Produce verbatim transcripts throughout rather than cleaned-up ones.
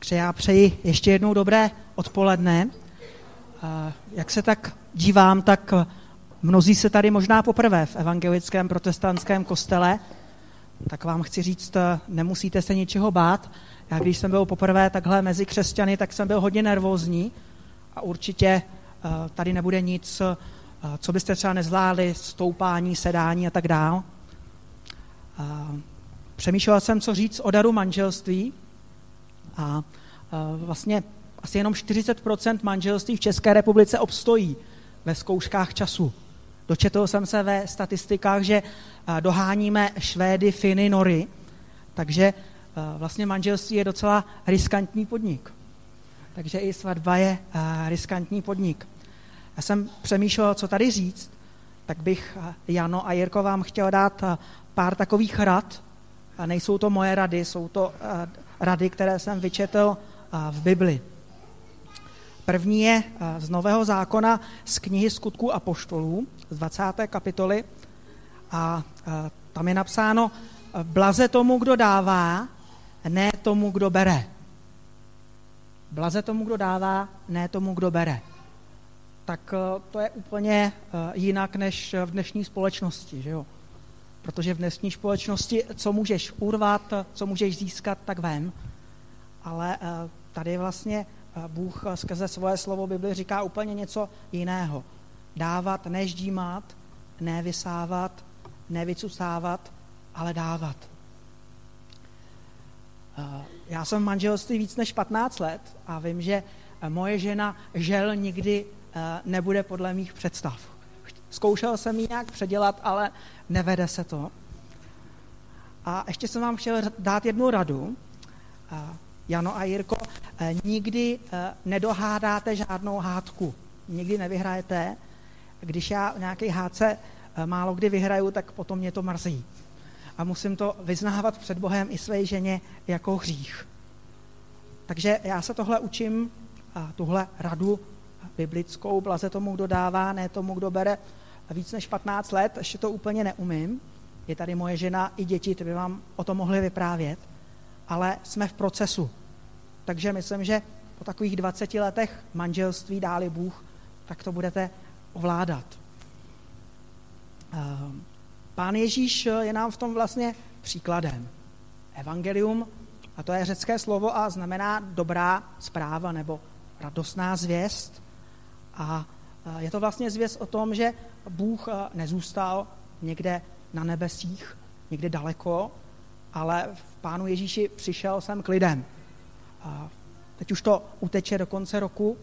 Takže já přeji ještě jednou dobré odpoledne. Jak se tak dívám, tak mnozí se tady možná poprvé v evangelickém protestantském kostele, tak vám chci říct, nemusíte se ničeho bát. Já když jsem byl poprvé takhle mezi křesťany, tak jsem byl hodně nervózní a určitě tady nebude nic, co byste třeba nezvládli, stoupání, sedání a tak dál. Přemýšlel jsem, co říct o daru manželství a vlastně asi jenom čtyřicet procent manželství v České republice obstojí ve zkouškách času. Dočetl jsem se ve statistikách, že doháníme Švédy, Finy, Nory, takže vlastně manželství je docela riskantní podnik. Takže i svatba je riskantní podnik. Já jsem přemýšlel, co tady říct, tak bych, Jano a Jirko, vám chtěl dát pár takových rad. A nejsou to moje rady, jsou to rady, které jsem vyčetl v Bibli. První je z Nového zákona z knihy Skutků apoštolů, z dvacáté kapitoly. A tam je napsáno: blaze tomu, kdo dává, ne tomu, kdo bere. Blaze tomu, kdo dává, ne tomu, kdo bere. Tak to je úplně jinak než v dnešní společnosti, že jo? Protože v dnešní společnosti, co můžeš urvat, co můžeš získat, tak vem. Ale tady vlastně Bůh skrze svoje slovo Bibli říká úplně něco jiného. Dávat, ne ždímat, ne vysávat, ne vycusávat, ale dávat. Já jsem v manželství víc než patnáct let a vím, že moje žena žel nikdy nebude podle mých představ. Zkoušel jsem ji nějak předělat, ale nevede se to. A ještě jsem vám chtěl dát jednu radu. Jano a Jirko, nikdy nedohádáte žádnou hádku. Nikdy nevyhrajete. Když já v nějaké hádce málo kdy vyhraju, tak potom mě to mrzí. A musím to vyznávat před Bohem i své ženě jako hřích. Takže já se tohle učím, tuhle radu biblickou, blaze tomu, kdo dává, ne tomu, kdo bere, víc než patnáct let, ještě to úplně neumím. Je tady moje žena i děti, ty by vám o tom mohli vyprávět, ale jsme v procesu. Takže myslím, že po takových dvaceti letech manželství, dá-li Bůh, tak to budete ovládat. Pán Ježíš je nám v tom vlastně příkladem. Evangelium, a to je řecké slovo a znamená dobrá zpráva nebo radostná zvěst. A je to vlastně zvěst o tom, že Bůh nezůstal někde na nebesích, někde daleko, ale v Pánu Ježíši přišel sem k lidem. A teď už to uteče do konce roku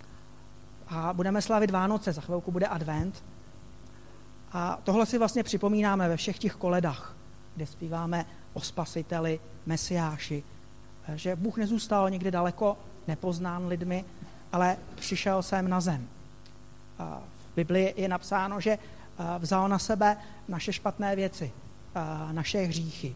a budeme slavit Vánoce, za chvilku bude advent. A tohle si vlastně připomínáme ve všech těch koledách, kde zpíváme o Spasiteli, Mesiáši, že Bůh nezůstal někde daleko, nepoznán lidmi, ale přišel sem na zem. V Biblii je napsáno, že vzal na sebe naše špatné věci, naše hříchy.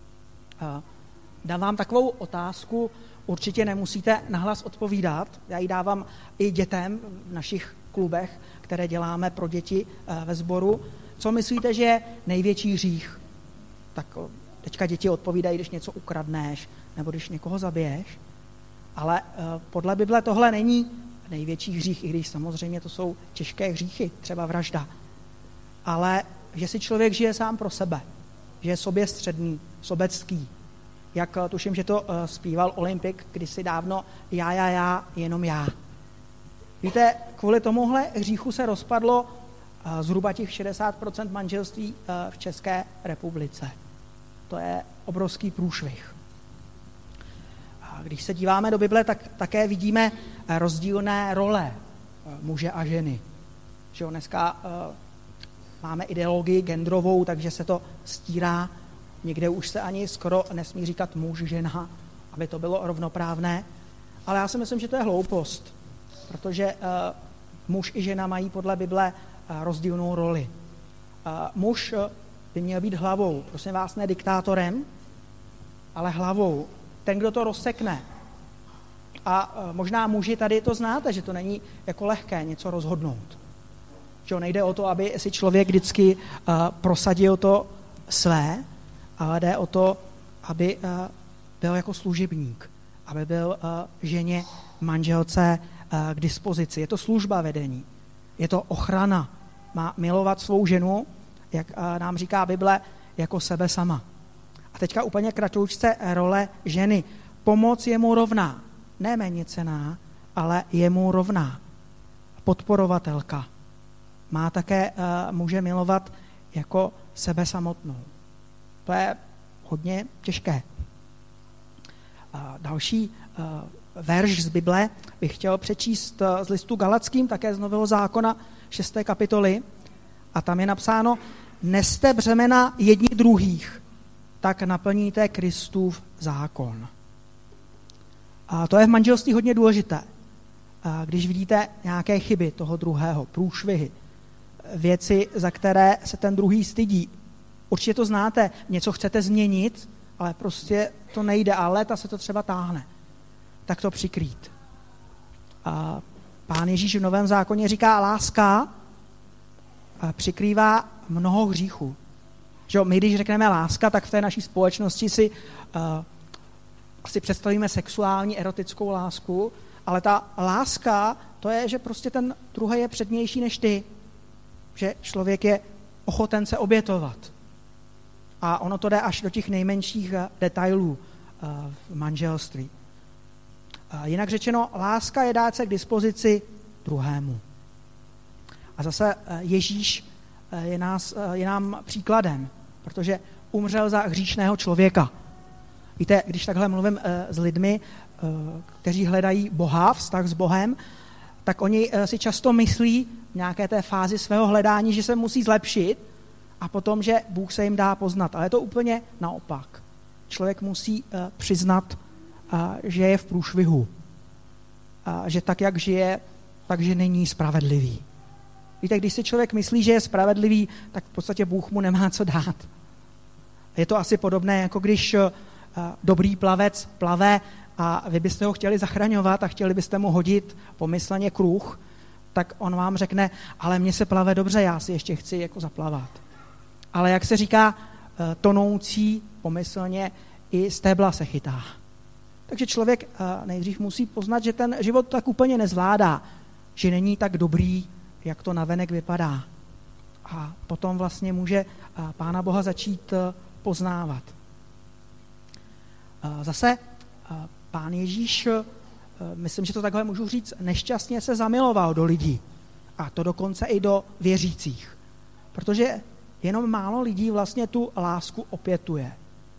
Dám vám takovou otázku, určitě nemusíte nahlas odpovídat. Já ji dávám i dětem v našich klubech, které děláme pro děti ve sboru. Co myslíte, že je největší hřích? Tak teďka děti odpovídají, když něco ukradneš nebo když někoho zabiješ. Ale podle Bible tohle není největší hřích, i když samozřejmě to jsou těžké hříchy, třeba vražda. Ale že si člověk žije sám pro sebe, že je soběstředný, sobecký. Jak tuším, že to zpíval Olympik kdysi dávno, já, já, já, jenom já. Víte, kvůli tomuhle hříchu se rozpadlo zhruba těch šedesát procent manželství v České republice. To je obrovský průšvih. Když se díváme do Bible, tak také vidíme rozdílné role muže a ženy. Že jo, dneska uh, máme ideologii genderovou, takže se to stírá. Někde už se ani skoro nesmí říkat muž, žena, aby to bylo rovnoprávné. Ale já si myslím, že to je hloupost, protože uh, muž i žena mají podle Bible uh, rozdílnou roli. Uh, muž uh, by měl být hlavou, prosím vás, ne diktátorem, ale hlavou. Ten, kdo to rozsekne. A možná muži tady to znáte, že to není jako lehké něco rozhodnout. Že nejde o to, aby si člověk vždycky uh, prosadil to své, ale jde o to, aby uh, byl jako služebník, aby byl uh, ženě, manželce uh, k dispozici. Je to služba vedení, je to ochrana. Má milovat svou ženu, jak uh, nám říká Bible, jako sebe sama. A teďka úplně kratoučce role ženy. Pomoc je mu rovná, ne méněcenná, ale je mu rovná. Podporovatelka. Má také uh, muže milovat jako sebe samotnou. To je hodně těžké. Uh, další uh, verš z Bible bych chtěl přečíst uh, z listu Galackým, také z Nového zákona, šesté kapitoly. A tam je napsáno, neste břemena jedni druhých, tak naplníte Kristův zákon. A to je v manželství hodně důležité. A když vidíte nějaké chyby toho druhého, průšvihy, věci, za které se ten druhý stydí, určitě to znáte, něco chcete změnit, ale prostě to nejde a léta se to třeba táhne, tak to přikrýt. A Pán Ježíš v Novém zákoně říká, láska přikrývá mnoho hříchů. Že my, když řekneme láska, tak v té naší společnosti si uh, asi představíme sexuální, erotickou lásku, ale ta láska, to je, že prostě ten druhý je přednější než ty. Že člověk je ochoten se obětovat. A ono to jde až do těch nejmenších detailů uh, v manželství. Uh, jinak řečeno, láska je dát se k dispozici druhému. A zase uh, Ježíš uh, je, nás, uh, je nám příkladem, protože umřel za hříšného člověka. Víte, když takhle mluvím uh, s lidmi, uh, kteří hledají Boha, vztah s Bohem, tak oni uh, si často myslí v nějaké té fázi svého hledání, že se musí zlepšit a potom, že Bůh se jim dá poznat. Ale je to úplně naopak. Člověk musí uh, přiznat, uh, že je v průšvihu. Uh, že tak, jak žije, takže není spravedlivý. Víte, když si člověk myslí, že je spravedlivý, tak v podstatě Bůh mu nemá co dát. Je to asi podobné, jako když uh, dobrý plavec plave a vy byste ho chtěli zachraňovat a chtěli byste mu hodit pomyslně kruh, tak on vám řekne, ale mně se plave dobře, já si ještě chci jako zaplavat. Ale jak se říká, uh, tonoucí pomyslně i stébla se chytá. Takže člověk uh, nejdřív musí poznat, že ten život tak úplně nezvládá, že není tak dobrý, jak to navenek vypadá. A potom vlastně může Pána Boha začít poznávat. Zase Pán Ježíš, myslím, že to takhle můžu říct, nešťastně se zamiloval do lidí. A to dokonce i do věřících. Protože jenom málo lidí vlastně tu lásku opětuje.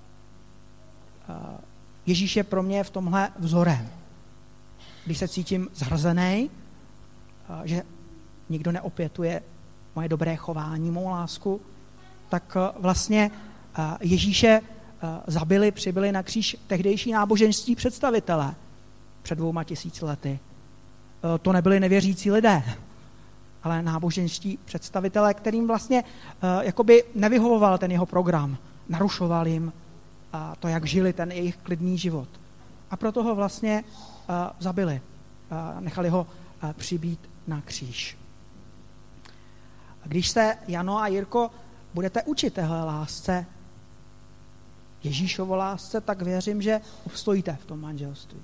Ježíš je pro mě v tomhle vzorem. Když se cítím zhrzenej, že nikdo neopětuje moje dobré chování, mou lásku, tak vlastně Ježíše zabili, přibili na kříž tehdejší náboženští představitelé před dvouma tisíci lety. To nebyli nevěřící lidé, ale náboženští představitelé, kterým vlastně jakoby nevyhovoval ten jeho program, narušoval jim to, jak žili ten jejich klidný život. A proto ho vlastně zabili. Nechali ho přibít na kříž. Když se, Jano a Jirko, budete učit téhle lásce, Ježíšovo lásce, tak věřím, že obstojíte v tom manželství.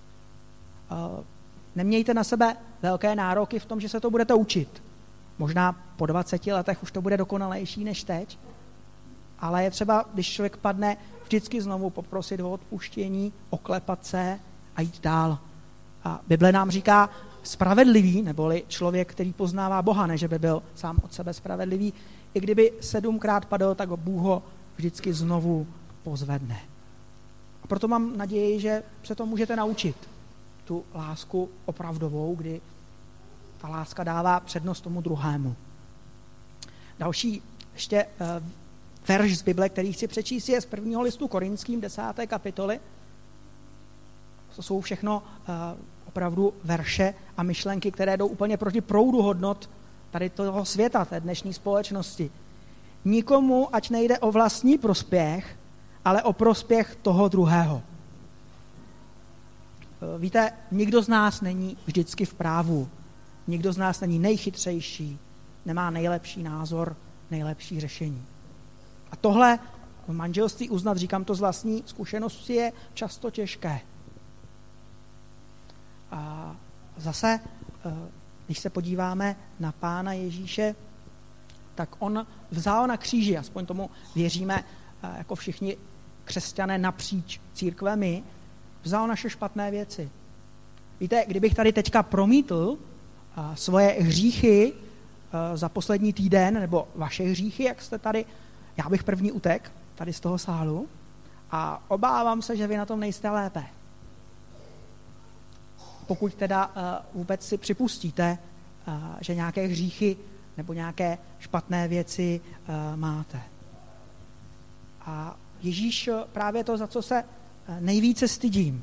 Nemějte na sebe velké nároky v tom, že se to budete učit. Možná po dvaceti letech už to bude dokonalejší než teď, ale je třeba, když člověk padne, vždycky znovu poprosit o odpuštění, oklepat se a jít dál. A Bible nám říká, spravedlivý, neboli člověk, který poznává Boha, ne že by byl sám od sebe spravedlivý, i kdyby sedmkrát padl, tak Bůh ho vždycky znovu pozvedne. A proto mám naději, že se to můžete naučit. Tu lásku opravdovou, kdy ta láska dává přednost tomu druhému. Další ještě uh, verš z Bible, který chci přečíst, je z prvního listu Korinským, desáté kapitoly. To jsou všechno uh, opravdu verše a myšlenky, které jdou úplně proti proudu hodnot tady toho světa, té dnešní společnosti. Nikomu, ať nejde o vlastní prospěch, ale o prospěch toho druhého. Víte, nikdo z nás není vždycky v právu. Nikdo z nás není nejchytřejší, nemá nejlepší názor, nejlepší řešení. A tohle v manželství uznat, říkám to z vlastní zkušenosti, je často těžké. zase, když se podíváme na Pána Ježíše, tak on vzal na kříži, aspoň tomu věříme jako všichni křesťané napříč církvemi, vzal naše špatné věci. Víte, kdybych tady teďka promítl svoje hříchy za poslední týden, nebo vaše hříchy, jak jste tady, já bych první utek tady z toho sálu a obávám se, že vy na tom nejste lépe. Pokud teda vůbec si připustíte, že nějaké hříchy nebo nějaké špatné věci máte. A Ježíš právě to, za co se nejvíce stydím.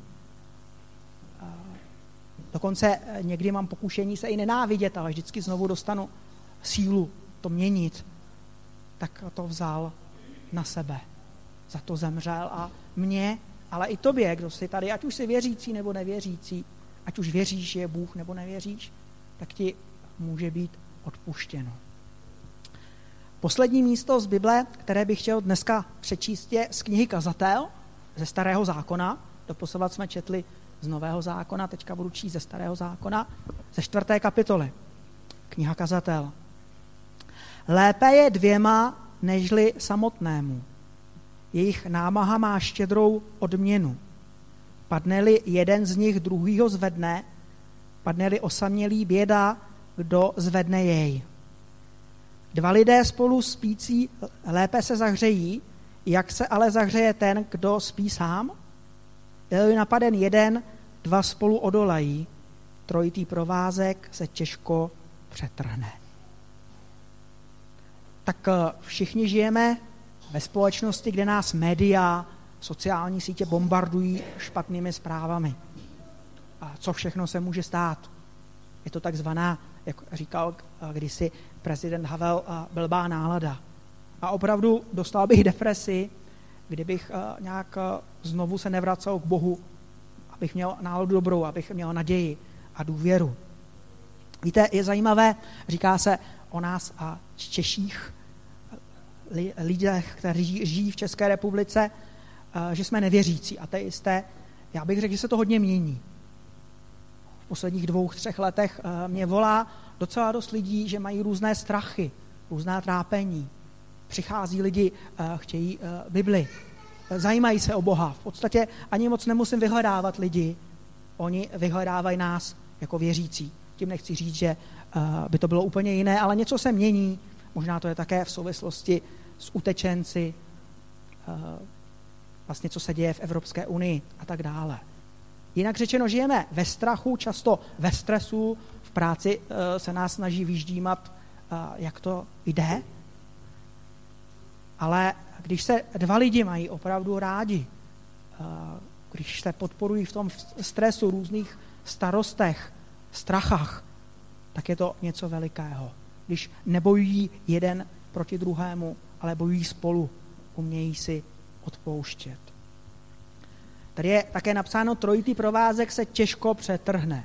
Dokonce někdy mám pokušení se i nenávidět, ale vždycky znovu dostanu sílu to měnit, tak to vzal na sebe. Za to zemřel a mě, ale i tobě, kdo jsi tady, ať už jsi věřící nebo nevěřící, ať už věříš, že je Bůh nebo nevěříš, tak ti může být odpuštěno. Poslední místo z Bible, které bych chtěl dneska přečíst, je z knihy Kazatel, ze Starého zákona. Doposavad jsme četli z Nového zákona, teďka budu číst ze Starého zákona, ze čtvrté kapitoly. Kniha Kazatel. Lépe je dvěma, nežli samotnému. Jejich námaha má štědrou odměnu. Padne-li jeden z nich, druhýho zvedne, padne-li osamělý, běda, kdo zvedne jej. Dva lidé spolu spící lépe se zahřejí, jak se ale zahřeje ten, kdo spí sám? Je-li napaden jeden, dva spolu odolají, trojitý provázek se těžko přetrhne. Tak všichni žijeme ve společnosti, kde nás média, sociální sítě bombardují špatnými zprávami. A co všechno se může stát? Je to takzvaná, jak říkal kdysi prezident Havel, blbá nálada. A opravdu dostal bych depresi, kdybych nějak znovu se nevracel k Bohu, abych měl náladu dobrou, abych měl naději a důvěru. Víte, je zajímavé, říká se o nás a Češích, lidech, kteří žijí v České republice, že jsme nevěřící, ateisté. Já bych řekl, že se to hodně mění. V posledních dvou, třech letech mě volá docela dost lidí, že mají různé strachy, různá trápení. Přichází lidi, chtějí Bibli, zajímají se o Boha. V podstatě ani moc nemusím vyhledávat lidi, oni vyhledávají nás jako věřící. Tím nechci říct, že by to bylo úplně jiné, ale něco se mění. Možná to je také v souvislosti s utečenci, vlastně co se děje v Evropské unii a tak dále. Jinak řečeno, žijeme ve strachu, často ve stresu, v práci se nás snaží vyždímat, jak to jde, ale když se dva lidi mají opravdu rádi, když se podporují v tom stresu, různých starostech, strachách, tak je to něco velikého. Když nebojují jeden proti druhému, ale bojují spolu, umějí si odpouštět. Tady je také napsáno, trojitý provázek se těžko přetrhne.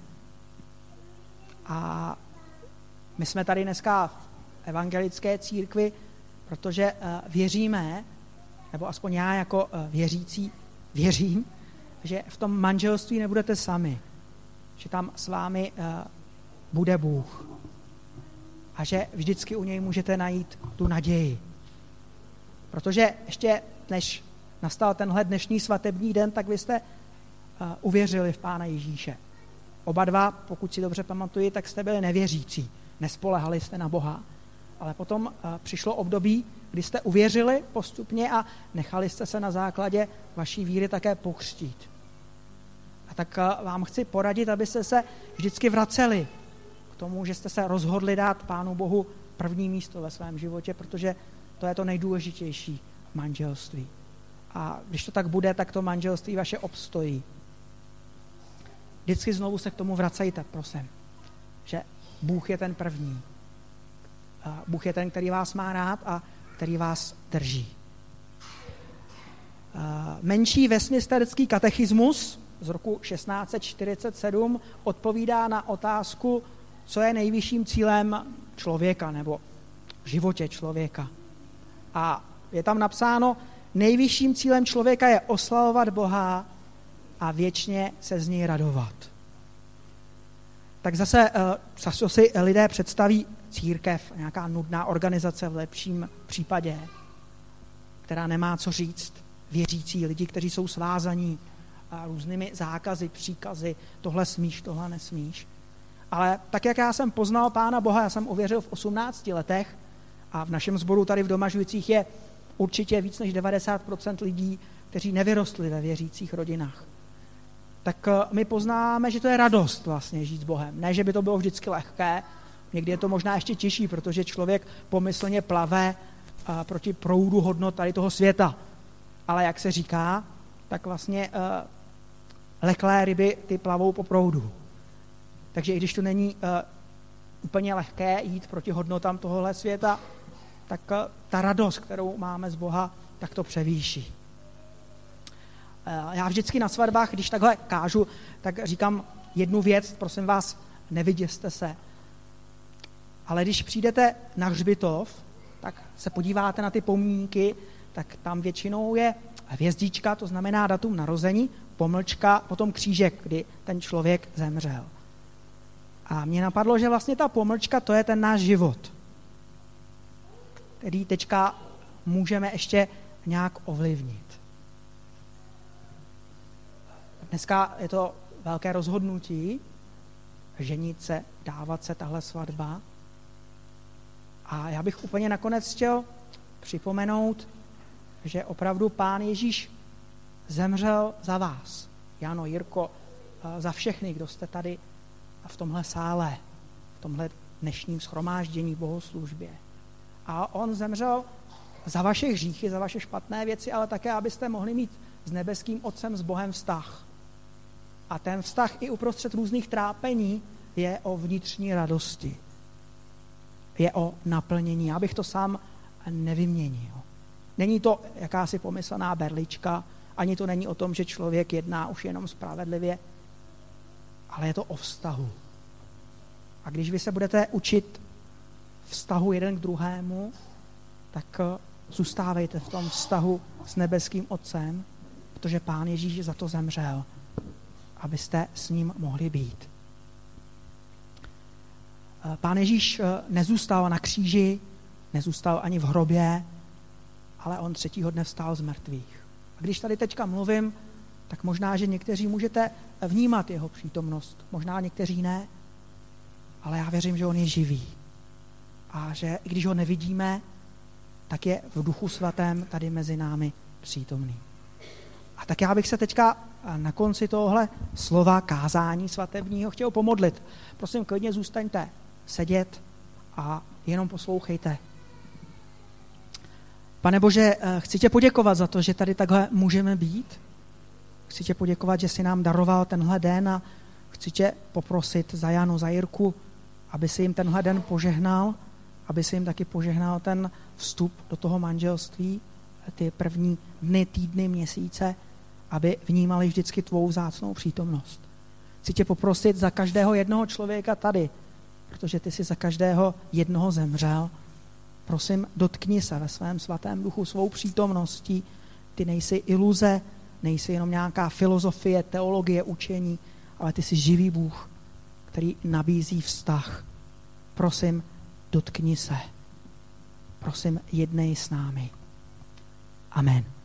A my jsme tady dneska v evangelické církvi, protože věříme, nebo aspoň já jako věřící věřím, že v tom manželství nebudete sami, že tam s vámi bude Bůh a že vždycky u něj můžete najít tu naději. Protože ještě než nastal tenhle dnešní svatební den, tak vy jste uh, uvěřili v Pána Ježíše. Oba dva, pokud si dobře pamatuji, tak jste byli nevěřící. Nespolehali jste na Boha. Ale potom uh, přišlo období, kdy jste uvěřili postupně a nechali jste se na základě vaší víry také pokřtít. A tak uh, vám chci poradit, abyste se vždycky vraceli k tomu, že jste se rozhodli dát Pánu Bohu první místo ve svém životě, protože to je to nejdůležitější v manželství. A když to tak bude, tak to manželství vaše obstojí. Vždycky znovu se k tomu vracejte, prosím, že Bůh je ten první. Bůh je ten, který vás má rád a který vás drží. Menší westminsterský katechismus z roku šestnáct set čtyřicet sedm odpovídá na otázku, co je nejvyšším cílem člověka nebo v životě člověka. A je tam napsáno, nejvyšším cílem člověka je oslavovat Boha a věčně se z něj radovat. tak zase, zase si lidé představí církev, nějaká nudná organizace v lepším případě, která nemá co říct, věřící lidi, kteří jsou svázaní různými zákazy, příkazy, tohle smíš, tohle nesmíš. Ale tak, jak já jsem poznal Pána Boha, já jsem uvěřil v osmnácti letech a v našem sboru tady v Domažlicích je určitě víc než devadesát procent lidí, kteří nevyrostli ve věřících rodinách. Tak my poznáme, že to je radost vlastně žít s Bohem. Ne, že by to bylo vždycky lehké, někdy je to možná ještě těžší, protože člověk pomyslně plave proti proudu hodnot tady toho světa. Ale jak se říká, tak vlastně uh, leklé ryby ty plavou po proudu. Takže i když to není uh, úplně lehké jít proti hodnotám tohohle světa, tak uh, ta radost, kterou máme z Boha, tak to převýší. Uh, já vždycky na svatbách, když takhle kážu, tak říkám jednu věc, prosím vás, nevyděste se. Ale když přijdete na hřbitov, tak se podíváte na ty pomníky, tak tam většinou je hvězdička, to znamená datum narození, pomlčka, potom křížek, kdy ten člověk zemřel. A mně napadlo, že vlastně ta pomlčka, to je ten náš život, který teďka můžeme ještě nějak ovlivnit. Dneska je to velké rozhodnutí, ženit se, dávat se, tahle svatba. A já bych úplně nakonec chtěl připomenout, že opravdu Pán Ježíš zemřel za vás. Jano, Jirko, za všechny, kdo jste tady v tomhle sále, v tomhle dnešním shromáždění, bohoslužbě. A on zemřel za vaše hříchy, za vaše špatné věci, ale také, abyste mohli mít s nebeským Otcem, s Bohem vztah. A ten vztah i uprostřed různých trápení je o vnitřní radosti. Je o naplnění. Já bych to sám nevyměnil. Není to jakási pomyslná berlička, ani to není o tom, že člověk jedná už jenom spravedlivě, ale je to o vztahu. A když vy se budete učit vztahu jeden k druhému, tak zůstávejte v tom vztahu s nebeským Otcem, protože Pán Ježíš za to zemřel, abyste s ním mohli být. Pán Ježíš nezůstal na kříži, nezůstal ani v hrobě, ale on třetího dne vstál z mrtvých. A když tady teďka mluvím, tak možná, že někteří můžete vnímat jeho přítomnost, možná někteří ne, ale já věřím, že on je živý. A že i když ho nevidíme, tak je v Duchu Svatém tady mezi námi přítomný. A tak já bych se teďka na konci tohle slova kázání svatebního chtěl pomodlit. Prosím, klidně zůstaňte sedět a jenom poslouchejte. Pane Bože, chci tě poděkovat za to, že tady takhle můžeme být. Chci tě poděkovat, že jsi nám daroval tenhle den a chci tě poprosit za Janu, za Jirku, aby si jim tenhle den požehnal, aby si jim taky požehnal ten vstup do toho manželství, ty první dny, týdny, měsíce, aby vnímali vždycky tvou vzácnou přítomnost. Chci tě poprosit za každého jednoho člověka tady, protože ty jsi za každého jednoho zemřel. Prosím, dotkni se ve svém svatém duchu svou přítomností. Ty nejsi iluze, nejsi jenom nějaká filozofie, teologie, učení, ale ty jsi živý Bůh, který nabízí vztah. Prosím, dotkni se. Prosím, jednej s námi. Amen.